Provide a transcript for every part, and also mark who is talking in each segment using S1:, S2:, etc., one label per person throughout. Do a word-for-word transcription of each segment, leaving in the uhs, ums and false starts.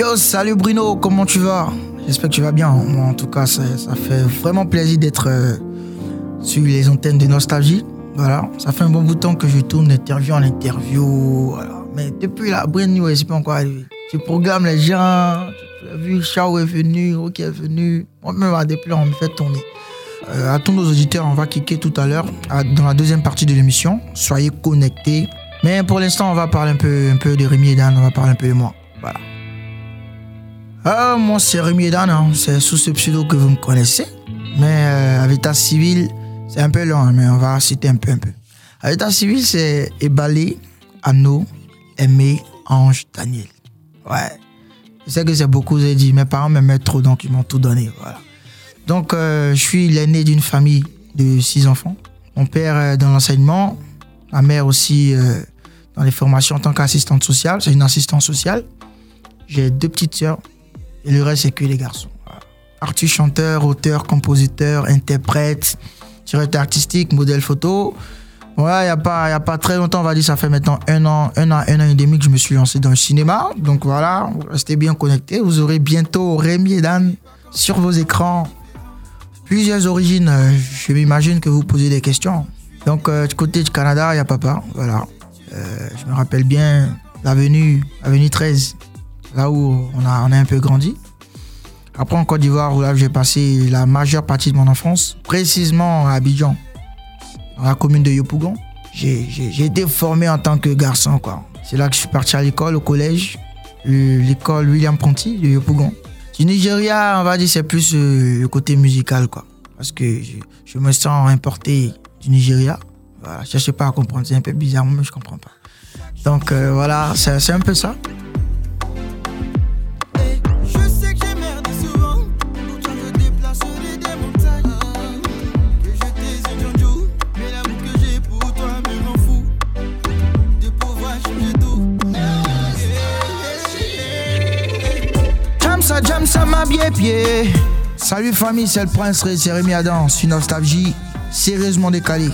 S1: Yo, salut Bruno, comment tu vas? J'espère que tu vas bien. Moi, en tout cas, ça, ça fait vraiment plaisir d'être euh, sur les antennes de Nostalgie. Voilà, ça fait un bon bout de temps que je tourne d'interview en interview. Voilà. Mais depuis là, Brand New, c'est pas encore arrivé. Tu programmes les gens, tu as vu, Chao est venu, Rocky est venu. Moi-même, depuis là, on me fait tourner. Euh, à tous nos auditeurs, on va kicker tout à l'heure à, dans la deuxième partie de l'émission. Soyez connectés. Mais pour l'instant, on va parler un peu, un peu de Rémi et Dan, on va parler un peu de moi. Voilà. Euh, moi, c'est Rémi et Dan, hein. C'est sous ce pseudo que vous me connaissez. Mais euh, à l'état civil, c'est un peu long, hein, mais on va citer un peu, un peu. À l'état civil, c'est Ebalé, Anno, Aimé, Ange, Daniel. Ouais. Je sais que c'est beaucoup, j'ai dit. Mes parents m'aimaient trop, donc ils m'ont tout donné. Voilà. Donc, euh, je suis l'aîné d'une famille de six enfants. Mon père est dans l'enseignement, ma mère aussi euh, dans les formations en tant qu'assistante sociale. C'est une assistante sociale. J'ai deux petites sœurs et le reste, c'est que les garçons. Voilà. Artiste, chanteur, auteur, compositeur, interprète, directeur artistique, modèle photo. Ouais, il n'y a pas, y a pas très longtemps, on va dire, ça fait maintenant un an, un an, un an et demi que je me suis lancé dans le cinéma. Donc voilà, restez bien connectés. Vous aurez bientôt Rémi et Dan sur vos écrans. Plusieurs origines, je m'imagine que vous posez des questions. Donc, euh, du côté du Canada, il y a papa, voilà. Euh, je me rappelle bien l'avenue, avenue treize, là où on a, on a un peu grandi. Après, en Côte d'Ivoire, où là, j'ai passé la majeure partie de mon enfance, précisément à Abidjan, dans la commune de Yopougon. J'ai, j'ai, j'ai été formé en tant que garçon, quoi. C'est là que je suis parti à l'école, au collège, l'école William Ponty de Yopougon. Du Nigeria, on va dire, c'est plus euh, le côté musical, quoi. Parce que je, je me sens importé du Nigeria. Voilà, je ne sais pas à comprendre, c'est un peu bizarre, moi, je ne comprends pas. Donc euh, voilà, c'est, c'est un peu ça. J'aime ça m'a bien pied. Salut famille, c'est le Prince Ray, c'est Rémi Adam, sur Nostalgie, sérieusement décalé.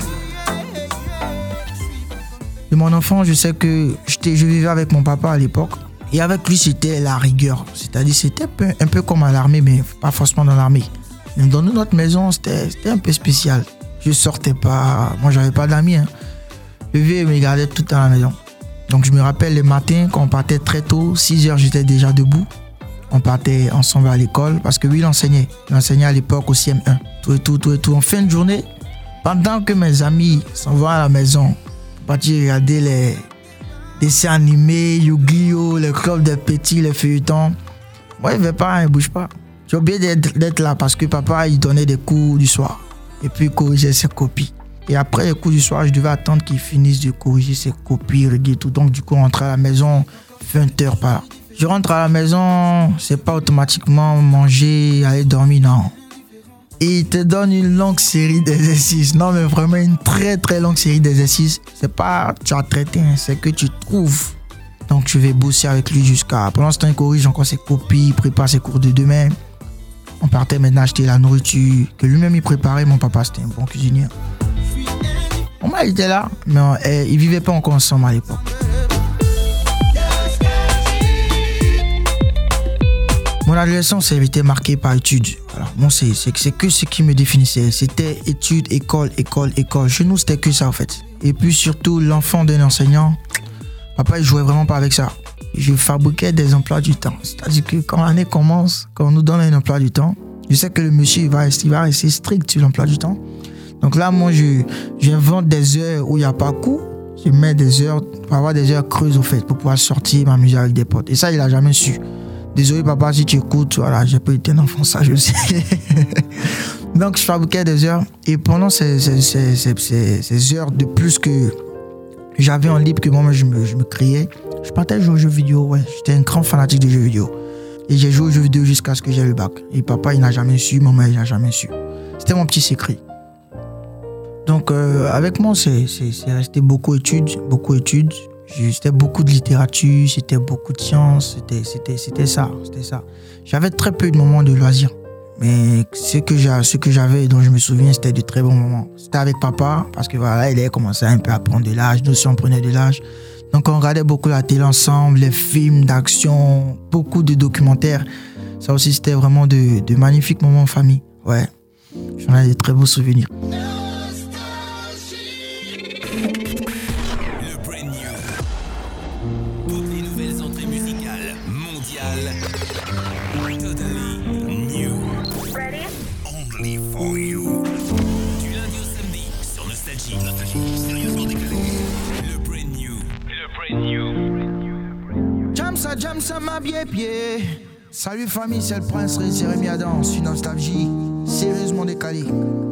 S1: De mon enfant, je sais que je vivais avec mon papa à l'époque. Et avec lui, c'était la rigueur. C'est-à-dire, c'était un peu, un peu comme à l'armée, mais pas forcément dans l'armée. Mais dans notre maison, c'était, c'était un peu spécial. Je sortais pas, moi j'avais pas d'amis. Hein. Le vieux me gardait tout le temps à la maison. Donc je me rappelle le matin, quand on partait très tôt, six heures, j'étais déjà debout. On partait ensemble à l'école parce que lui, il enseignait. Il enseignait à l'époque au C M un. Tout et tout, tout et tout. En fin de journée, pendant que mes amis s'en vont à la maison pour partir regarder les dessins animés, Yu-Gi-Oh, le club des petits, les feuilletons, moi, il ne veut pas, il ne bouge pas. J'ai oublié d'être, d'être là parce que papa, il donnait des cours du soir. Et puis, il corrigeait ses copies. Et après les cours du soir, je devais attendre qu'il finisse de corriger ses copies, régler tout. Donc, du coup, on rentrait à la maison vingt heures par là. Je rentre à la maison, c'est pas automatiquement manger, aller dormir, non. Et il te donne une longue série d'exercices. Non, mais vraiment une très très longue série d'exercices. C'est pas tu as traité, hein, c'est que tu trouves. Donc je vais bosser avec lui jusqu'à... Pendant ce temps, il corrige encore ses copies, il prépare ses cours de demain. On partait maintenant acheter la nourriture que lui-même il préparait. Mon papa, c'était un bon cuisinier. Mon mari était là, mais on, eh, il vivait pas encore ensemble à l'époque. Mon adolescence a été marquée par études. Alors, bon, c'est, c'est, c'est que ce qui me définissait. C'était études, école, école, école. Chez nous, c'était que ça, en fait. Et puis, surtout, l'enfant d'un enseignant, papa, il jouait vraiment pas avec ça. Je fabriquais des emplois du temps. C'est-à-dire que quand l'année commence, quand on nous donne un emploi du temps, je sais que le monsieur, il va, il va rester strict sur l'emploi du temps. Donc là, moi, je, j'invente des heures où il n'y a pas cours. Je mets des heures, pour avoir des heures creuses, au fait, pour pouvoir sortir, m'amuser avec des potes. Et ça, il n'a jamais su. Désolé papa si tu écoutes, voilà, j'ai pas été un enfant sage aussi. Donc je fabriquais des heures et pendant ces, ces, ces, ces, ces, ces heures de plus que j'avais en libre, que moi je me, je me créais, je partais jouer aux jeux vidéo, ouais. J'étais un grand fanatique de jeux vidéo. Et j'ai joué aux jeux vidéo jusqu'à ce que j'ai le bac. Et papa il n'a jamais su, maman il n'a jamais su. C'était mon petit secret. Donc euh, avec moi c'est, c'est, c'est resté beaucoup d'études, beaucoup d'études. C'était beaucoup de littérature, c'était beaucoup de sciences, c'était, c'était, c'était ça, c'était ça. J'avais très peu de moments de loisirs. Mais ce que, j'ai, ce que j'avais, dont je me souviens, c'était de très bons moments. C'était avec papa, parce que voilà, il avait commencé un peu à prendre de l'âge, nous aussi on prenait de l'âge. Donc on regardait beaucoup la télé ensemble, les films d'action, beaucoup de documentaires. Ça aussi, c'était vraiment de, de magnifiques moments en famille. Ouais, j'en ai des très beaux souvenirs.
S2: Le brand new. Toutes les nouvelles entrées musicales mondiales. Totally new.
S3: Ready?
S2: Only for you. Du lundi au samedi sur Nostalgie. Nostalgie, sérieusement décalé. Le brand new. Le brand new.
S1: Jam ça, jam ça, ma bien pied. Salut famille, c'est le prince Jérémy Adam sur Nostalgie, sérieusement décalé.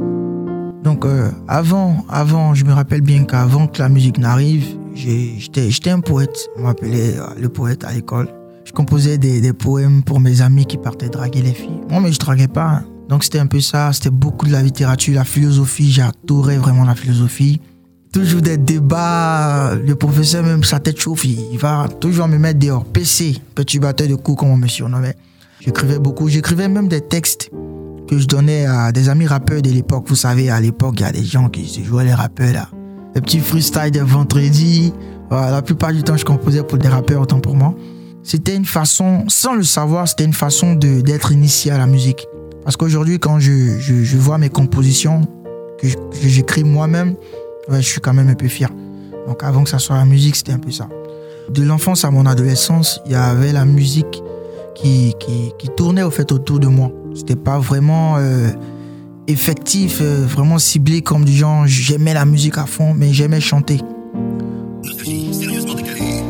S1: Donc euh, avant, avant, je me rappelle bien qu'avant que la musique n'arrive, j'ai, j'étais, j'étais un poète. On m'appelait euh, le poète à l'école. Je composais des, des poèmes pour mes amis qui partaient draguer les filles. Moi, mais je draguais pas. Hein. Donc c'était un peu ça, c'était beaucoup de la littérature, la philosophie. J'adorais vraiment la philosophie. Toujours des débats, le professeur même sa tête chauffe, il va toujours me mettre dehors. P C, petit batteur de coups comme on me surnommait. J'écrivais beaucoup, j'écrivais même des textes que je donnais à des amis rappeurs de l'époque. Vous savez, à l'époque, il y a des gens qui se jouaient les rappeurs là. Les petits freestyles de vendredi. Voilà, la plupart du temps, je composais pour des rappeurs, autant pour moi. C'était une façon, sans le savoir, c'était une façon de, d'être initié à la musique. Parce qu'aujourd'hui, quand je, je, je vois mes compositions, que, je, que j'écris moi-même, ouais, je suis quand même un peu fier. Donc avant que ça soit la musique, c'était un peu ça. De l'enfance à mon adolescence, il y avait la musique qui, qui, qui tournait au fait autour de moi. C'était pas vraiment euh, effectif, euh, vraiment ciblé comme du genre j'aimais la musique à fond, mais j'aimais chanter.
S2: Nostalgie, sérieusement décalé.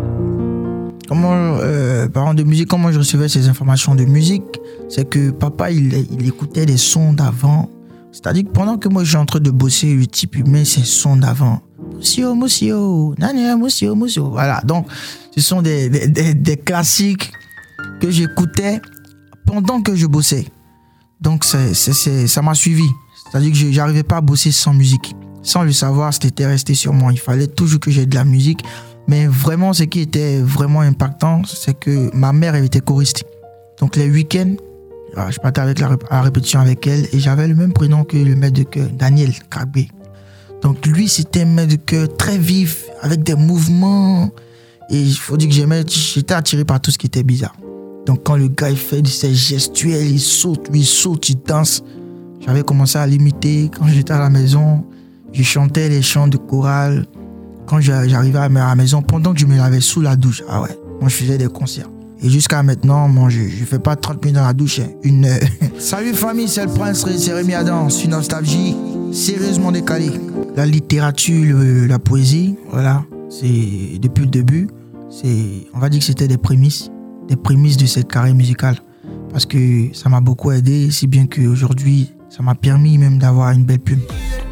S1: Comment, euh, parlant de musique, comment je recevais ces informations de musique, c'est que papa, il, il écoutait des sons d'avant. C'est-à-dire que pendant que moi, je suis en train de bosser, le type, il met ses sons d'avant. Moussio, moussio, nania, moussio, moussio. Voilà, donc, ce sont des, des, des, des classiques que j'écoutais pendant que je bossais. Donc, c'est, c'est, c'est, ça m'a suivi. C'est-à-dire que je n'arrivais pas à bosser sans musique. Sans le savoir, c'était resté sur moi. Il fallait toujours que j'aie de la musique. Mais vraiment, ce qui était vraiment impactant, c'est que ma mère, elle était choriste. Donc, les week-ends, je partais avec la, rép- à la répétition avec elle et j'avais le même prénom que le maître de chœur, Daniel Kagbé. Donc, lui, c'était un maître de chœur très vif, avec des mouvements. Et il faut dire que j'aimais, j'étais attiré par tout ce qui était bizarre. Donc, quand le gars il fait de ses gestuels, il saute, il saute, il danse. J'avais commencé à l'imiter. Quand j'étais à la maison, je chantais les chants de chorale. Quand j'arrivais à la maison, pendant que je me lavais sous la douche, ah ouais, moi je faisais des concerts. Et jusqu'à maintenant, moi je ne fais pas trente minutes dans la douche, hein, une heure. Salut famille, c'est le prince Jérémy Adam, sur Nostalgie, sérieusement décalé. La littérature, le, la poésie, voilà, c'est depuis le début, c'est, on va dire que c'était des prémices, des prémices de cette carrière musicale. Parce que ça m'a beaucoup aidé, si bien qu'aujourd'hui, ça m'a permis même d'avoir une belle plume.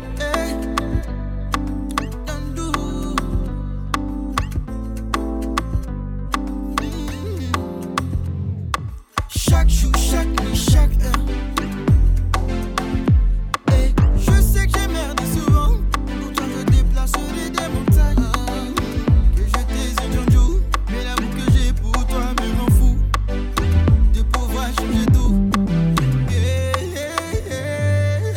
S4: Chaque jour, chaque nuit, chaque heure. Et je sais que j'ai merdé souvent. Pourtant je déplace des montagnes. Que je t'ai un jour. Mais l'amour que j'ai pour toi me rend fou. De pouvoir changer tout. Yeah, yeah, yeah.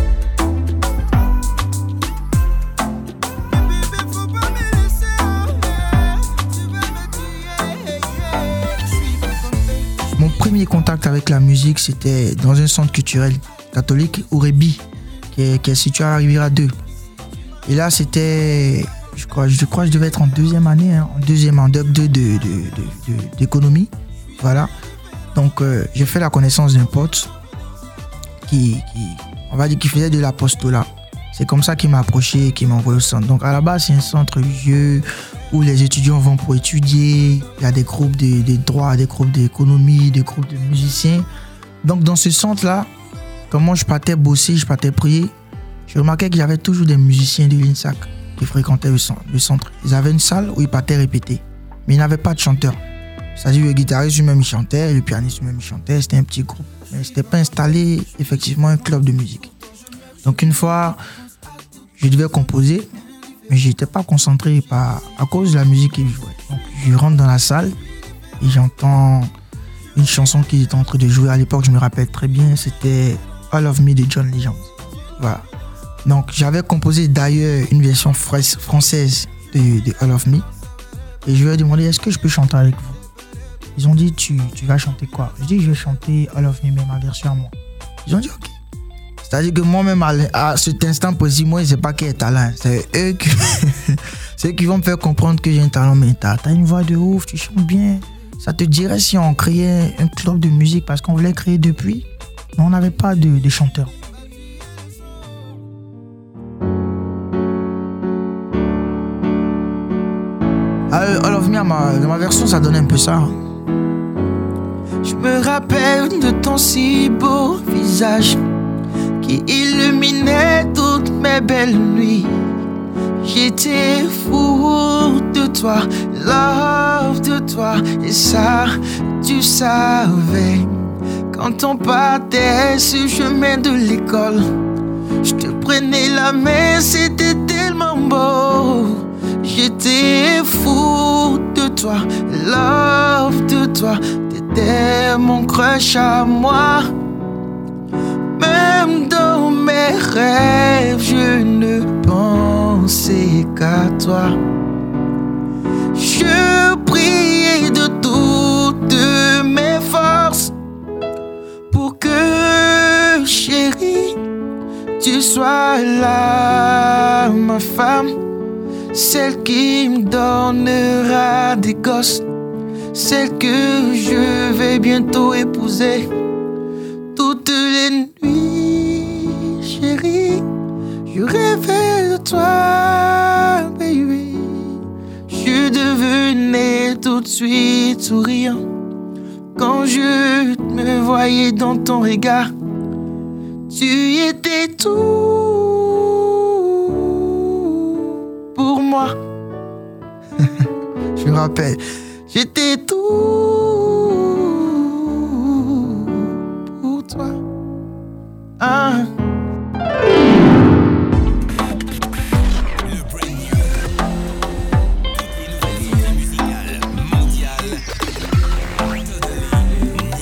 S4: Mais bébé, faut pas me laisser. Tu vas me tuer. Je suis pas tombé.
S1: Mon premier contact avec la musique, c'était dans un centre culturel catholique, Urebi, qui est, qui est situé à Riviera deux. Et là, c'était, je crois, je crois que je devais être en deuxième année, hein, en deuxième en doc deux de, de, de, de, d'économie. Voilà. Donc, euh, j'ai fait la connaissance d'un pote qui, qui, on va dire, qui faisait de l'apostolat. C'est comme ça qu'il m'a approché, qu'il m'a envoyé au centre. Donc, à la base, c'est un centre religieux où les étudiants vont pour étudier. Il y a des groupes de, de droit, des groupes d'économie, des groupes de musiciens. Donc, dans ce centre-là, quand moi je partais bosser, je partais prier, je remarquais qu'il y avait toujours des musiciens de l'INSAC qui fréquentaient le centre. Ils avaient une salle où ils partaient répéter, mais ils n'avaient pas de chanteur. C'est-à-dire le guitariste lui-même il chantait, le pianiste lui-même il chantait, c'était un petit groupe. Mais c'était pas installé effectivement un club de musique. Donc une fois, je devais composer, mais je n'étais pas concentré par, à cause de la musique qu'il jouait. Donc je rentre dans la salle et j'entends une chanson qui était en train de jouer. À l'époque, je me rappelle très bien, c'était All of Me de John Legend. Voilà. Donc j'avais composé d'ailleurs une version française de, de All of Me. Et je leur ai demandé, est-ce que je peux chanter avec vous? Ils ont dit, tu, tu vas chanter quoi? Je dis, je vais chanter All of Me, mais ma version à moi. Ils ont dit, ok. C'est-à-dire que moi-même, à, à cet instant précis, moi, je ne sais pas qui est talent. C'est eux qui, c'est eux qui vont me faire comprendre que j'ai un talent. Mais t'as, t'as une voix de ouf, tu chantes bien. Ça te dirait si on créait un club de musique, parce qu'on voulait créer depuis, mais on n'avait pas de, de chanteur. All of Me, dans ma, ma version, ça donne un peu ça.
S4: Je me rappelle de ton si beau visage qui illuminait toutes mes belles nuits. J'étais fou de toi, love de toi, et ça, tu savais. Quand on partait sur le chemin de l'école, je te prenais la main, c'était tellement beau. J'étais fou de toi, love de toi, t'étais mon crush à moi. Même dans mes rêves, je ne pensais qu'à toi. Je priais de toutes mes forces pour que, chérie, tu sois là, ma femme. Celle qui me donnera des gosses, celle que je vais bientôt épouser. Toutes les nuits, chérie, je rêvais de toi, baby. Je devenais tout de suite souriant quand je me voyais dans ton regard. Tu étais tout pour moi.
S1: Je me rappelle,
S4: j'étais tout pour toi. Ah.
S2: Le Brand New. Toutes les nouvelles musicales mondiales. Totally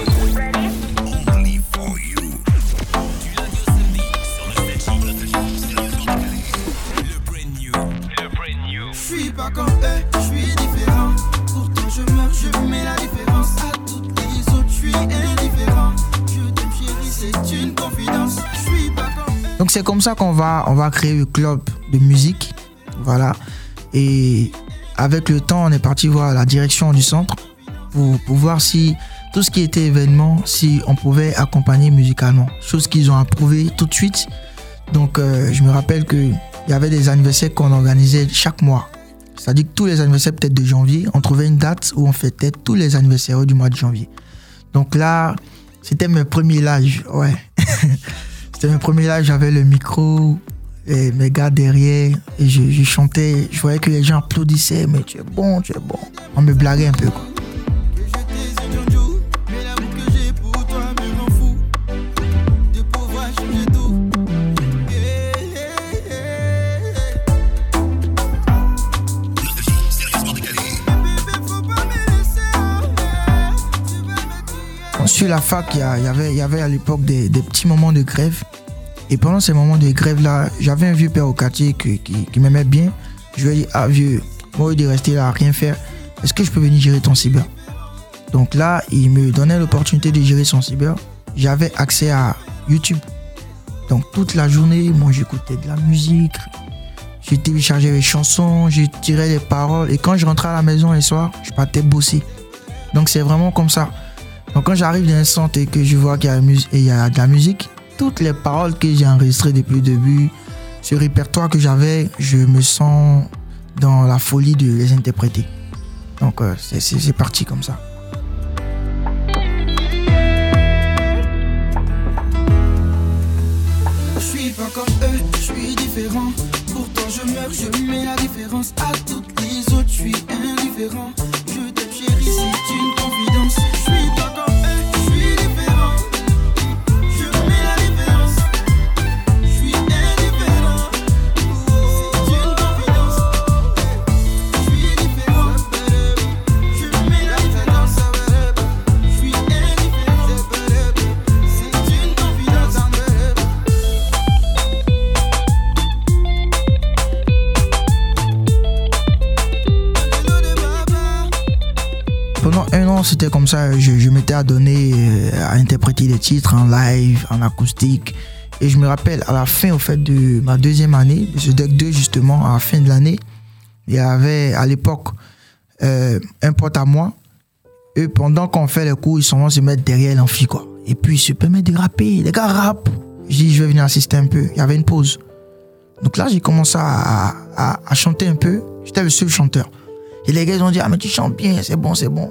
S2: new. Only for you. Du lundi au samedi sur Nostalgie. Le Brand New. Le Brand New.
S4: Je suis pas comme eux, je suis différent. Pourtant je meurs, je mets la différence. À toutes les autres, je suis indifférent. Je t'aime chérie, c'est une confidence. Je suis pas comme eux.
S1: donc c'est comme ça qu'on va, on va créer le club de musique. Voilà. Et avec le temps, on est parti voir la direction du centre pour, pour voir si tout ce qui était événement, si on pouvait accompagner musicalement. Chose qu'ils ont approuvé tout de suite. Donc euh, je me rappelle qu'il y avait des anniversaires qu'on organisait chaque mois. C'est-à-dire que tous les anniversaires peut-être de janvier, on trouvait une date où on fêtait tous les anniversaires du mois de janvier. Donc là, c'était mes premiers lives, ouais. C'était mes premiers lives, j'avais le micro, et mes gars derrière, et je, je chantais, je voyais que les gens applaudissaient, mais tu es bon, tu es bon. On me blaguait un peu, quoi.
S4: Que je t'ai un jour, mais l'amour que j'ai pour toi me rend fou. De pouvoir changer tout. Yeah, yeah, yeah.
S2: Nostalgie, sérieusement décalé.
S4: Bébé, faut pas me laisser en l'air. Tu vas me tuer.
S1: Sur la fac, il y, a- il y avait, il y avait à l'époque des, des petits moments de grève. Et pendant ces moments de grève-là, j'avais un vieux père au quartier qui, qui, qui m'aimait bien. Je lui ai dit, ah vieux, moi, au lieu de rester là à rien faire, est-ce que je peux venir gérer ton cyber? Donc là, il me donnait l'opportunité de gérer son cyber. J'avais accès à YouTube. Donc toute la journée, moi, j'écoutais de la musique. Je téléchargeais les chansons, je tirais les paroles. Et quand je rentrais à la maison le soir, je partais bosser. Donc c'est vraiment comme ça. Donc quand j'arrive dans un centre et que je vois qu'il y a, mus- et il y a de la musique, toutes les paroles que j'ai enregistrées depuis le début, ce répertoire que j'avais, je me sens dans la folie de les interpréter. Donc euh, c'est, c'est, c'est parti comme ça.
S4: Je suis pas comme eux, je suis différent. Pourtant je meurs, je mets la différence. À toutes les autres, je suis indifférent. Je t'aime chérie, c'est une confidence. Je suis pas comme eux, je suis différent. Je mets la différence. Je suis indifférent. C'est une confidence. Je suis différent. Je mets la différence. Je suis indifférent. C'est une confidence. Hello de
S1: temps, c'était comme ça. Je, je m'étais adonné à interpréter des titres en live, en acoustique. Et je me rappelle, à la fin, au fait, de ma deuxième année, de ce deck deux, justement, à la fin de l'année, il y avait, à l'époque, euh, un pote à moi. Eux, pendant qu'on fait les cours, ils sont venus se mettre derrière l'amphi, quoi. Et puis, ils se permettent de rapper. Les gars rappent. Je dis, je vais venir assister un peu. Il y avait une pause. Donc là, j'ai commencé à, à, à chanter un peu. J'étais le seul chanteur. Et les gars, ils ont dit, ah, mais tu chantes bien, c'est bon, c'est bon.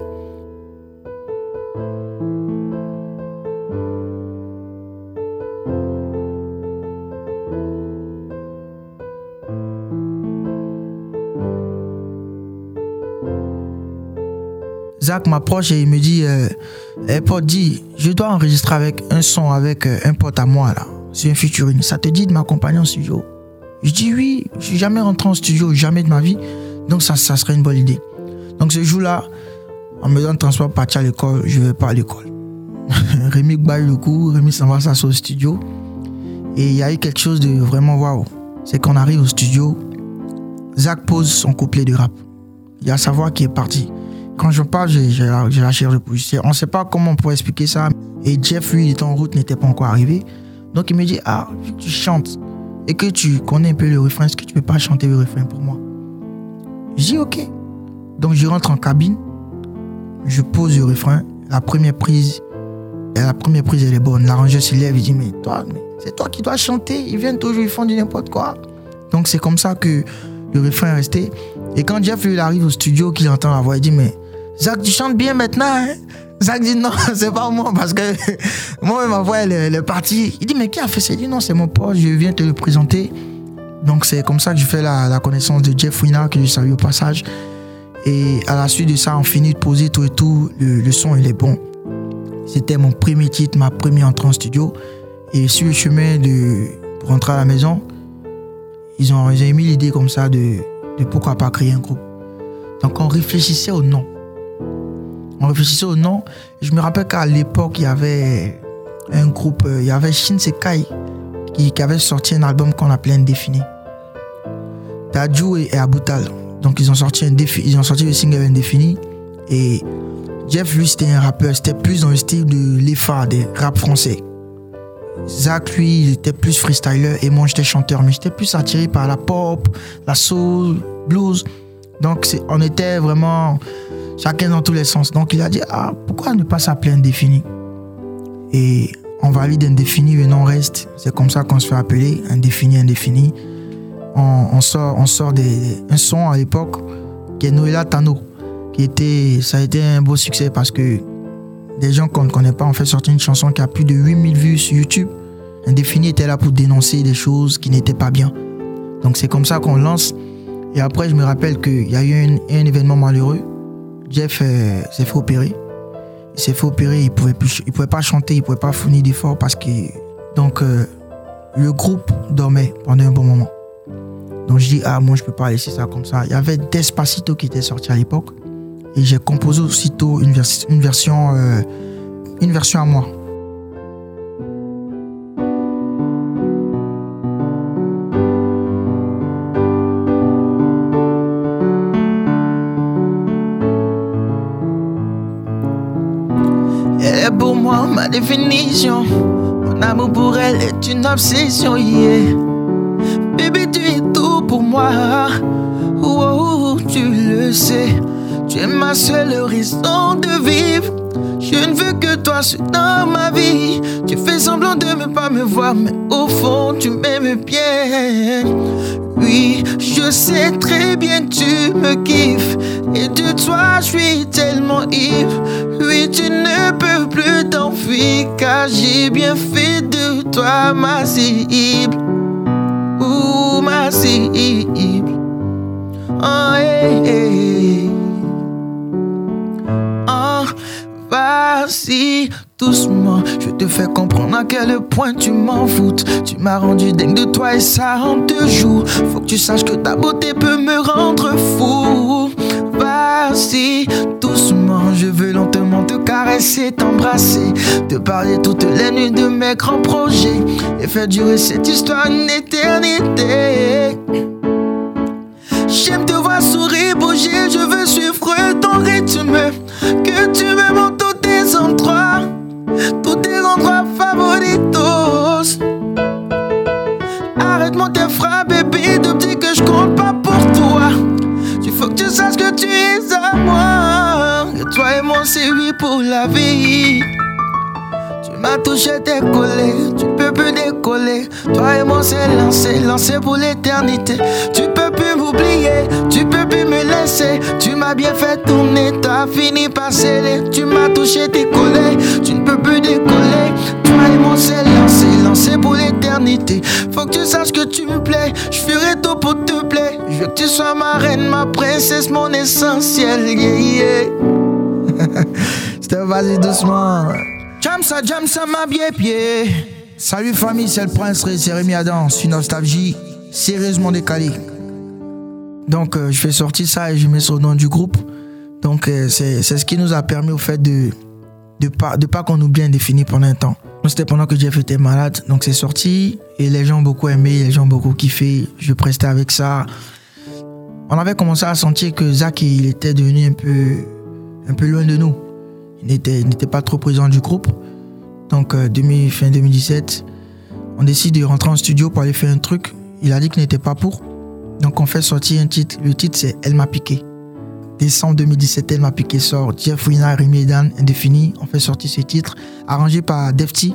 S1: Zach m'approche et il me dit, euh, hey, pote, dis, je dois enregistrer avec un son avec euh, un pote à moi, là. C'est un featuring. Ça te dit de m'accompagner en studio? Je dis oui, je suis jamais rentré en studio, jamais de ma vie. Donc ça, ça serait une bonne idée. Donc ce jour-là, on me donne transport pour partir à l'école, je vais pas à l'école. Rémi baille le coup, Rémi s'en va s'asseoir au studio. Et il y a eu quelque chose de vraiment waouh. C'est qu'on arrive au studio, Zach pose son couplet de rap. Il y a sa voix qui est partie. Quand je parle, j'ai, j'ai, la, j'ai la chair de poule. On ne sait pas comment on pourrait expliquer ça. Et Jeff, lui, il était en route, n'était pas encore arrivé. Donc il me dit, ah, vu que tu chantes et que tu connais un peu le refrain, est-ce que tu peux pas chanter le refrain pour moi? Je dis ok. Donc je rentre en cabine, je pose le refrain, la première prise, et la première prise elle est bonne. L'arrangeur se lève, il dit, mais toi, mais c'est toi qui dois chanter, ils viennent toujours, ils font du n'importe quoi. Donc c'est comme ça que le refrain est resté. Et quand Jeff lui, il arrive au studio, qu'il entend la voix, il dit, mais Zach, tu chantes bien maintenant, hein? Zach dit non, c'est pas moi parce que moi, ma voix elle, elle est partie. Il dit, mais qui a fait ça? Il dit, non, c'est mon pote, je viens te le présenter. Donc c'est comme ça que je fais la, la connaissance de Jeff Wina, que je salue au passage. Et à la suite de ça, on finit de poser tout et tout. Le, le son, il est bon. C'était mon premier titre, ma première entrée en studio. Et sur le chemin de, pour rentrer à la maison, ils ont, ils ont émis l'idée comme ça de, de pourquoi pas créer un groupe. Donc on réfléchissait au nom. On réfléchissait au nom. Je me rappelle qu'à l'époque, il y avait un groupe, il y avait Shinsekai qui, qui avait sorti un album qu'on appelait Indéfini. Dadju et, et Abutal. Donc ils ont sorti un défi, ils ont sorti le single Indéfini. Et Jeff, lui, c'était un rappeur. C'était plus dans le style de l'Efa, des rap français. Zach, lui, il était plus freestyler et moi, j'étais chanteur. Mais j'étais plus attiré par la pop, la soul, blues. Donc c'est, on était vraiment chacun dans tous les sens. Donc il a dit, ah, pourquoi ne pas s'appeler Indéfini? Et on valide Indéfini, le nom reste. C'est comme ça qu'on se fait appeler, Indéfini, Indéfini. On, on sort, on sort des, un son à l'époque qui est Noëlla Tano. Qui était, ça a été un beau succès parce que des gens qu'on ne connaît pas ont fait sortir une chanson qui a plus de huit mille vues sur YouTube. Indéfini était là pour dénoncer des choses qui n'étaient pas bien. Donc c'est comme ça qu'on lance. Et après, je me rappelle qu'il y a eu un, un événement malheureux. Jeff euh, s'est fait opérer. Il s'est fait opérer, il pouvait plus, il pouvait pas chanter, il pouvait pas fournir d'efforts parce que donc euh, le groupe dormait pendant un bon moment. Donc je dis ah moi je peux pas laisser ça comme ça. Il y avait Despacito qui était sorti à l'époque et j'ai composé aussitôt une, vers, une version euh, une version à moi.
S4: Elle est pour moi ma définition. Mon amour pour elle est une obsession, yeah. Baby, tu es tout pour moi. Oh, tu le sais. Tu es ma seule raison de vivre. Je ne veux que toi seul dans ma vie. Tu fais semblant de ne pas me voir, mais au fond, tu m'aimes bien. Oui, je sais très bien que tu me kiffes. Et de toi, je suis tellement ivre. Oui, tu ne peux plus t'enfuir, car j'ai bien fait de toi ma cible. Ouh, ma cible. Oh, hey, hey. Oh, vas-y, doucement. Je te fais comprendre à quel point tu m'en foutes. Tu m'as rendu dingue de toi et ça en deux jours. Faut que tu saches que ta beauté peut me rendre fou. Vas-y, doucement, je veux lentement te caresser, t'embrasser, te parler toutes les nuits de mes grands projets et faire durer cette histoire une éternité. J'aime te voir sourire, bouger, je veux suivre ton rythme, que tu me c'est oui pour la vie. Tu m'as touché, t'es collé, tu peux plus décoller. Toi et moi c'est lancé, lancé pour l'éternité. Tu peux plus m'oublier, tu peux plus me laisser. Tu m'as bien fait tourner, t'as fini par sceller. Tu m'as touché, t'es collé, tu ne peux plus décoller. Toi et moi c'est lancé, lancé pour l'éternité. Faut que tu saches que tu me plais, je ferai tout pour te plaire. Je veux que tu sois ma reine, ma princesse, mon essentiel, yeah, yeah.
S1: C'était vas-y doucement. Jam ça, jam ça, ma bien pied. Salut famille, c'est le Prince Ray, c'est Rémi Adam, sur Nostalgie, sérieusement décalé. Donc euh, je fais sortir ça et je mets sur le nom du groupe. Donc euh, c'est, c'est ce qui nous a permis au fait de de pas, de pas qu'on nous bien défini pendant un temps. Donc c'était pendant que Jeff était malade, donc c'est sorti et les gens ont beaucoup aimé, les gens ont beaucoup kiffé. Je prestais avec ça. On avait commencé à sentir que Zach il était devenu un peu un peu loin de nous. Il n'était, il n'était pas trop présent du groupe. Donc euh, demi, fin deux mille dix-sept, on décide de rentrer en studio pour aller faire un truc. Il a dit qu'il n'était pas pour. Donc on fait sortir un titre. Le titre c'est Elle m'a piqué. Décembre deux mille dix-sept, Elle m'a piqué sort. Jeff Wina, Rémi et Dan, Indéfini. On fait sortir ce titre, arrangé par Defty.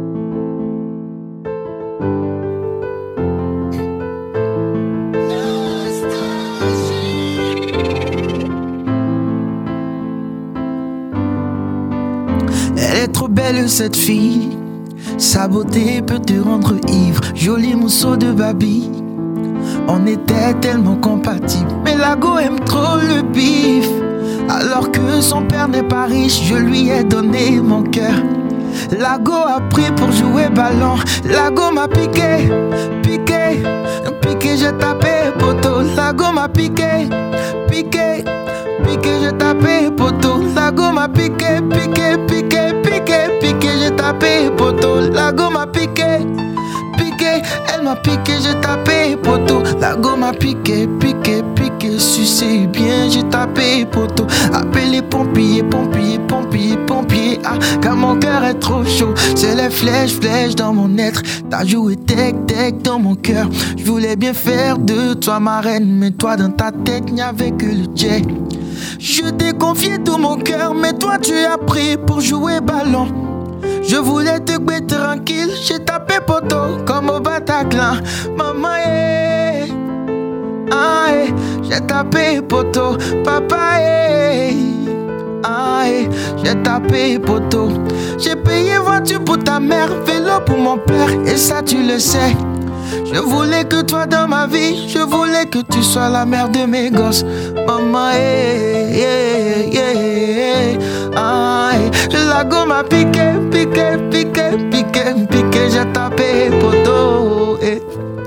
S4: Elle est trop belle cette fille, sa beauté peut te rendre ivre. Joli mousseau de baby, on était tellement compatibles. Mais Lago aime trop le bif, alors que son père n'est pas riche. Je lui ai donné mon cœur. Lago a pris pour jouer ballon. Lago m'a piqué, piqué, piqué, j'ai tapé poteau. Lago m'a piqué, piqué, piqué, j'ai tapé poteau. Lago m'a piqué, piqué, piqué, piqué, piqué, j'ai tapé poteau. Lago m'a piqué, piqué, elle m'a piqué, j'ai tapé poteau. Lago m'a piqué, piqué, piqué, sucé bien, j'ai tapé poteau. Appelez pompiers, pompiers, pompiers, pompiers. Ah, car mon cœur est trop chaud. C'est les flèches, flèches dans mon être. T'as joué tech, tech dans mon cœur. Je voulais bien faire de toi ma reine, mais toi dans ta tête n'y avait que le jet. Je t'ai confié tout mon cœur, mais toi tu as pris pour jouer ballon. Je voulais te guetter tranquille, j'ai tapé poteau comme au Bataclan. Maman, eh, ah, eh, j'ai tapé poteau. Papa, eh, ah, eh, j'ai tapé poteau. J'ai payé voiture pour ta mère, vélo pour mon père, et ça tu le sais. Je voulais que toi dans ma vie, je voulais que tu sois la mère de mes gosses. Maman, eh, eh, eh, eh, ah, eh. Lago m'a piqué, piqué, piqué, piqué, piqué, j'ai tapé poteau, eh.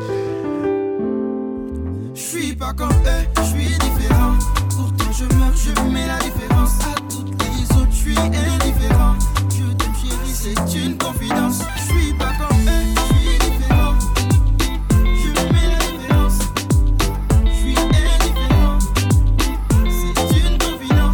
S3: J'suis pas comme eux, j'suis différent. Pourtant je meurs, je mets la différence. À toutes les autres, j'suis indifférent. Je t'aime chérie, c'est une confidence. J'suis pas comme eux, j'suis différent. Je mets la différence. J'suis indifférent. C'est une confidence.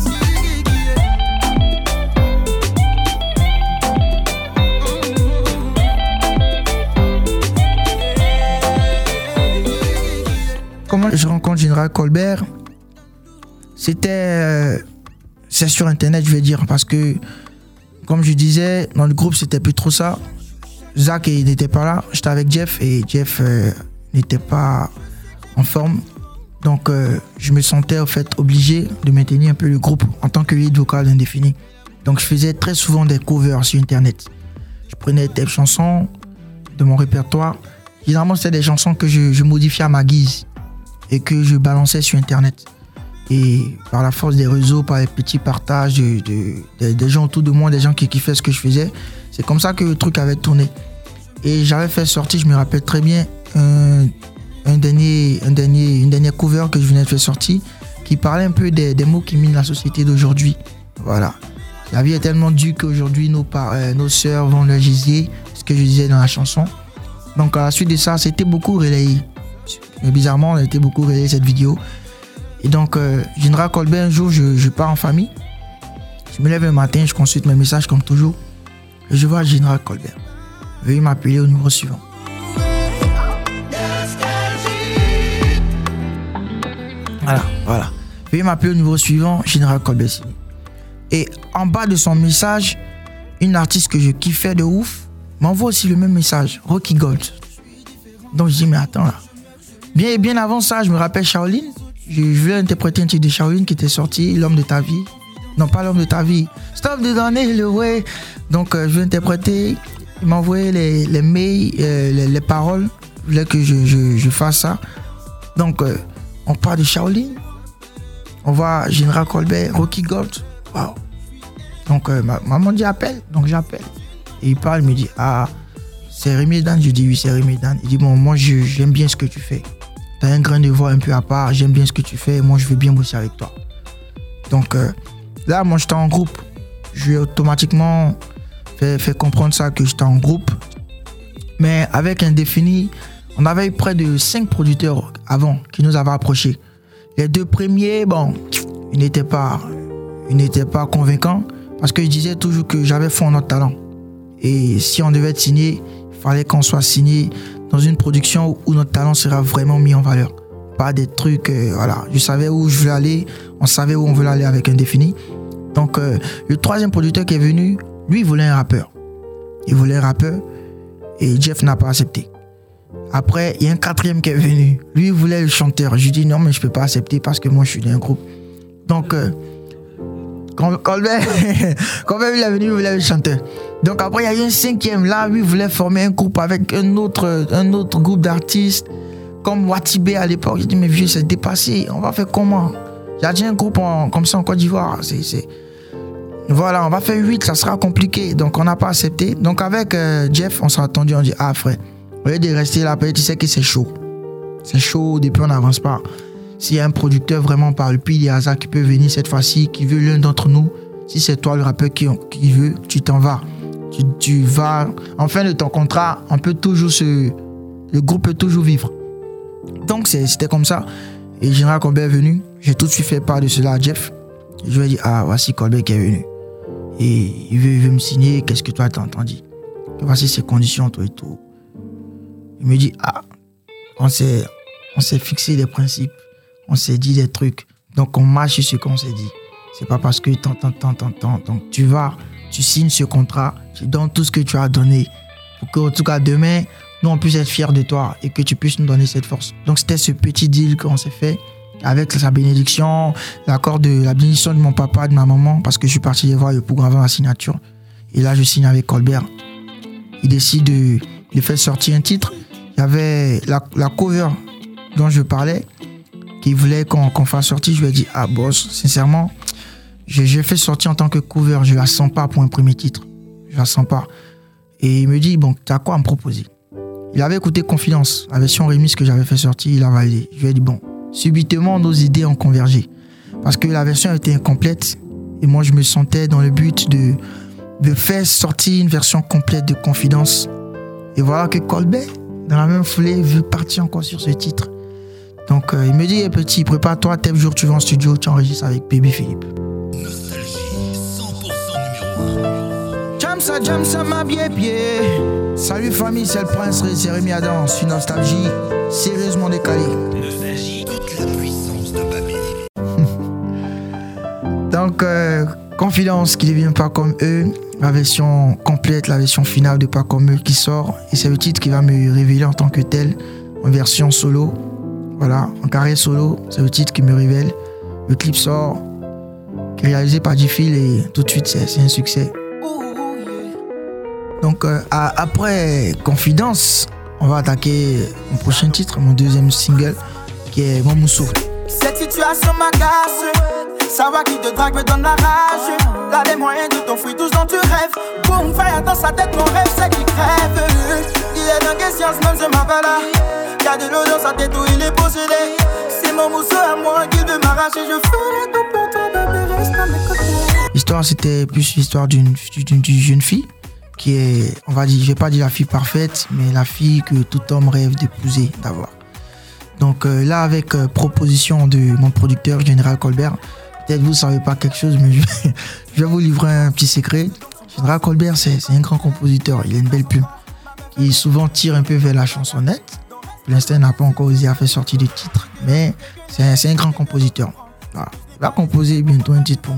S1: Comment je rencontre Général Colbert? C'était... Euh, c'est sur Internet, je vais dire, parce que, comme je disais, dans le groupe, c'était plus trop ça. Zach, il n'était pas là. J'étais avec Jeff, et Jeff euh, n'était pas en forme. Donc, euh, je me sentais, en fait, obligé de maintenir un peu le groupe en tant que lead vocal d'Indéfini. Donc, je faisais très souvent des covers sur Internet. Je prenais des chansons de mon répertoire. Généralement, c'était des chansons que je, je modifiais à ma guise et que je balançais sur Internet. Et par la force des réseaux, par les petits partages de, de, de, des gens autour de moi, des gens qui kiffaient ce que je faisais, c'est comme ça que le truc avait tourné. Et j'avais fait sortir, je me rappelle très bien, un, un, dernier, un dernier, une dernière cover que je venais de faire sortir qui parlait un peu des, des mots qui minent la société d'aujourd'hui. Voilà. La vie est tellement dure qu'aujourd'hui, nos, euh, nos sœurs vont le gisier, ce que je disais dans la chanson. Donc à la suite de ça, c'était beaucoup relayé. Mais bizarrement, on a été beaucoup relayé cette vidéo. Et donc, euh, Général Colbert, un jour, je, je pars en famille. Je me lève le matin, je consulte mes messages comme toujours. Et je vois Général Colbert. Veuillez m'appeler au numéro suivant. Voilà, voilà. Veuillez m'appeler au numéro suivant, Général Colbert. Et en bas de son message, une artiste que je kiffais de ouf m'envoie aussi le même message, Rocky Gold. Donc je dis, mais attends là. Bien, bien avant ça, je me rappelle Shaolin. Je, je voulais interpréter un titre de Shaolin qui était sorti, L'homme de ta vie. Non, pas L'homme de ta vie. Stop de donner le way. Donc euh, je voulais interpréter. Il m'a envoyé les, les mails, euh, les, les paroles. Je voulais que je, je, je fasse ça. Donc euh, on part de Shaolin. On voit Général Colbert, Rocky Gold. Waouh. Donc euh, ma, maman dit appelle. Donc j'appelle. Et il parle, il me dit, ah, c'est Rémi Dan. Je dis oui, c'est Rémi Dan. Il dit, bon, moi je, j'aime bien ce que tu fais. T'as un grain de voix un peu à part, j'aime bien ce que tu fais, moi je veux bien bosser avec toi. Donc euh, là, moi j'étais en groupe. Je lui ai automatiquement fait, fait comprendre ça, que j'étais en groupe. Mais avec Indéfini, on avait eu près de cinq producteurs avant qui nous avaient approchés. Les deux premiers, bon, ils n'étaient pas, ils n'étaient pas convaincants parce que je disais toujours que j'avais foi en notre talent. Et si on devait être signé, il fallait qu'on soit signé dans une production où notre talent sera vraiment mis en valeur. Pas des trucs, euh, voilà. Je savais où je voulais aller, on savait où on voulait aller avec Indéfini. Donc, euh, le troisième producteur qui est venu, lui, il voulait un rappeur. Il voulait un rappeur et Jeff n'a pas accepté. Après, il y a un quatrième qui est venu. Lui, il voulait le chanteur. Je lui ai dit non, mais je ne peux pas accepter parce que moi, je suis dans un groupe. Donc, euh, quand Colbert, Colbert il est venu, il voulait le chanteur. Donc après, il y a eu un cinquième. Là, lui, il voulait former un groupe avec un autre, un autre groupe d'artistes, comme Watibé à l'époque. J'ai dit, mais vieux, c'est dépassé. On va faire comment? J'ai dit un groupe en, comme ça en Côte d'Ivoire. C'est, c'est... Voilà, on va faire huit, ça sera compliqué. Donc, on n'a pas accepté. Donc, avec euh, Jeff, on s'est attendu. On dit, ah, frère, au lieu de rester là, tu sais que c'est chaud. C'est chaud, depuis, on n'avance pas. S'il y a un producteur vraiment par le pays des hasards qui peut venir cette fois-ci, qui veut l'un d'entre nous, si c'est toi le rappeur qui, qui veut, tu t'en vas. Tu, tu vas, en fin de ton contrat, on peut toujours se, le groupe peut toujours vivre. Donc c'est, c'était comme ça. Et Général Colbert est venu. J'ai tout de suite fait part de cela à Jeff. Et je lui ai dit, ah, voici Colbert qui est venu. Et il veut, il veut me signer. Qu'est-ce que toi t'as entendu? Voici ses conditions, toi et tout. Il me dit, ah, on s'est, on s'est fixé des principes. On s'est dit des trucs. Donc on marche sur ce qu'on s'est dit. C'est pas parce que tant, tant, tant, tant, tant. Donc tu vas, tu signes ce contrat, tu donnes tout ce que tu as donné. Pour qu'en tout cas demain, nous on puisse être fiers de toi et que tu puisses nous donner cette force. Donc c'était ce petit deal qu'on s'est fait avec sa bénédiction, l'accord de la bénédiction de mon papa, de ma maman, parce que je suis parti les voir pour avant la signature. Et là je signe avec Colbert. Il décide de, de faire sortir un titre. Il y avait la, la cover dont je parlais, qui voulait qu'on, qu'on fasse sortir. Je lui ai dit, ah boss, sincèrement, j'ai, j'ai fait sortir en tant que cover, je la sens pas pour un premier titre. Je la sens pas. Et il me dit, bon, t'as quoi à me proposer? Il avait écouté Confidence, la version remix que j'avais fait sortir, il a validé. Je lui ai dit, bon, subitement, nos idées ont convergé. Parce que la version était incomplète et moi, je me sentais dans le but de, de faire sortir une version complète de Confidence. Et voilà que Colbert, dans la même foulée, veut partir encore sur ce titre. Donc, euh, il me dit, hey, petit, prépare-toi, tel jour, tu vas en studio, tu enregistres avec Baby Philippe.
S2: Nostalgie, cent pour cent numéro un.
S1: Jam ça, jam ça, ma bien pied. Salut famille, c'est le prince, c'est Rémi Adam. Je suis Nostalgie, sérieusement décalé.
S2: Nostalgie, toute la puissance de Baby.
S1: Donc, euh, Confidence qui ne devient pas comme eux. La version complète, la version finale de Pas comme eux qui sort. Et c'est le titre qui va me révéler en tant que tel, en version solo. Voilà, en carrière solo, c'est le titre qui me révèle. Le clip sort, qui est réalisé par G-Fil et tout de suite, c'est, c'est un succès. Donc, euh, à, après Confidence, on va attaquer mon prochain titre, mon deuxième single, qui est Mon Mousso.
S4: Cette situation m'agace. Savoir qui te drague me donne la rage. Là, les moyens de t'offrir tout ce dont tu rêves. Boum, fire dans sa tête, mon rêve, c'est qu'il crève. Il est dans quelle science, même je m'appelle là. Y'a de l'eau dans sa tête où il est possédé. C'est mon mousseau à moi qu'il veut m'arracher. Je ferai tout pour toi, bébé, reste à mes côtés.
S1: L'histoire, c'était plus l'histoire d'une, d'une, d'une jeune fille qui est, on va dire, je vais pas dire la fille parfaite, mais la fille que tout homme rêve d'épouser, d'avoir. Donc euh, là, avec euh, proposition de mon producteur, Général Colbert, peut-être vous ne savez pas quelque chose, mais je vais, je vais vous livrer un petit secret. Général Colbert, c'est, c'est un grand compositeur, il a une belle plume. Il souvent tire un peu vers la chansonnette. Pour l'instant, il n'a pas encore osé à faire sortir de titres, mais c'est un, c'est un grand compositeur. Voilà. Il va composer bientôt un titre pour moi.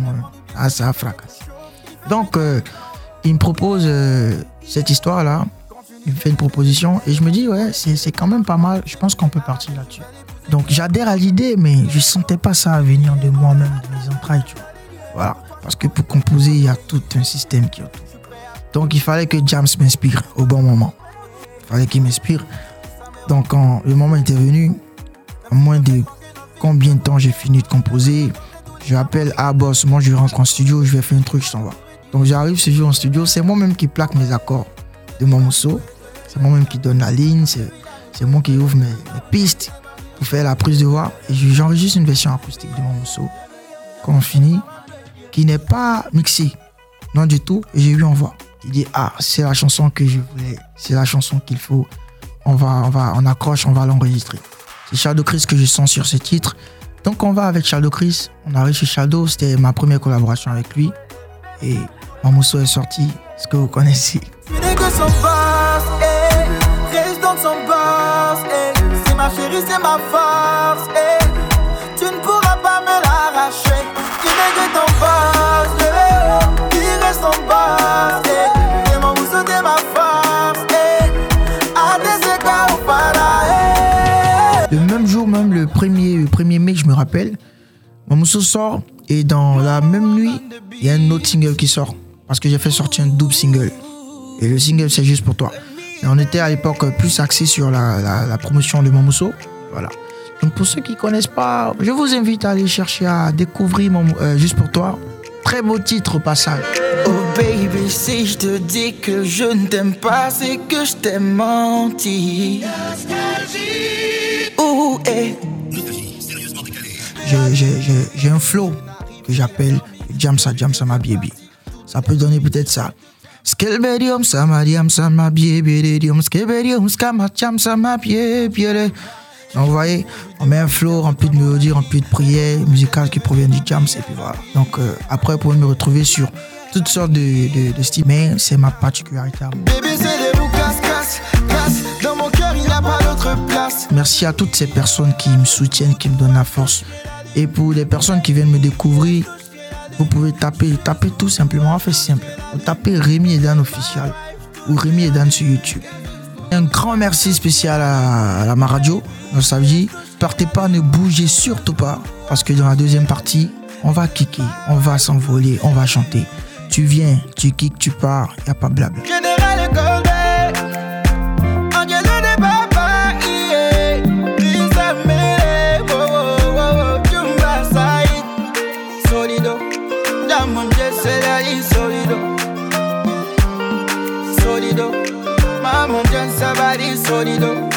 S1: Ah, ça a fracassé. Donc, euh, il me propose euh, cette histoire-là. Il me fait une proposition et je me dis, ouais, c'est, c'est quand même pas mal. Je pense qu'on peut partir là-dessus. Donc, j'adhère à l'idée, mais je sentais pas ça venir de moi-même, de mes entrailles, tu vois. Voilà. Parce que pour composer, il y a tout un système qui est autour. Donc, il fallait que James m'inspire au bon moment. Il fallait qu'il m'inspire. Donc, quand le moment était venu, en moins de combien de temps j'ai fini de composer, je appelle à boss, moi je rentre en studio, je vais faire un truc, je t'en vais. Donc, j'arrive ce jour en studio, c'est moi-même qui plaque mes accords de mon morceau. C'est moi-même qui donne la ligne, c'est, c'est moi qui ouvre mes, mes pistes pour faire la prise de voix. Et j'enregistre une version acoustique de mon morceau. Quand on finit, qui n'est pas mixée, non du tout, et j'ai eu en voix. Il dit, ah, c'est la chanson que je voulais, c'est la chanson qu'il faut, on va, on va, on accroche, on va l'enregistrer. C'est Shadow Chris que je sens sur ce titre. Donc on va avec Shadow Chris, on arrive chez Shadow, c'était ma première collaboration avec lui. Et mon morceau est sorti, ce que vous connaissez.
S4: C'est ma chérie, c'est ma force. Eh. Tu ne pourras pas me l'arracher. Tu n'es que ton boss, eh. Qui reste ton boss. Eh. Et mon mousseau, t'es ma force. Eh. À des écarts ou pas là.
S1: Eh. Le même jour, même le premier, le premier mai, je me rappelle, mon mousseau sort et dans la même nuit, il y a un autre single qui sort. Parce que j'ai fait sortir un double single. Et le single, c'est juste pour toi. Et on était à l'époque plus axé sur la, la, la promotion de mon morceau. Voilà. Donc pour ceux qui ne connaissent pas, je vous invite à aller chercher à découvrir mon, euh, Juste pour toi. Très beau titre au passage.
S4: Oh baby, si je te dis que je ne t'aime pas, c'est que je t'ai menti. Ouh, eh.
S1: J'ai, j'ai, j'ai, j'ai un flow que j'appelle Jamsa Jamsa ma baby. Ça peut donner peut-être ça. Skelberium samariam sama bieberium skeberium skamacham sama biebiere. Donc vous voyez, on met un flow rempli de mélodies, rempli de prières musicales qui proviennent du jams et puis voilà. Donc euh, après vous pouvez me retrouver sur toutes sortes de, de, de styles, mais c'est ma particularité.
S4: Bébé c'est des roues casse casse casse. Dans mon cœur il n'y a pas d'autre place.
S1: Merci à toutes ces personnes qui me soutiennent, qui me donnent la force. Et pour les personnes qui viennent me découvrir, vous pouvez taper, taper tout simplement, en fait simple. Vous tapez Rémi Edan officiel ou Rémi Edan sur YouTube. Un grand merci spécial à, à la Maradio, Nostalgie. Partez pas, ne bougez surtout pas, parce que dans la deuxième partie, on va kicker, on va s'envoler, on va chanter. Tu viens, tu kicks, tu pars, y a pas blabla.
S4: Général Colbert, Angelo de Papa, yeah. Lisa Mele, oh oh oh, Jumba Saïd, Solido. Diamond c'est la ligne solido. Solido. Maman, ça va dire solido.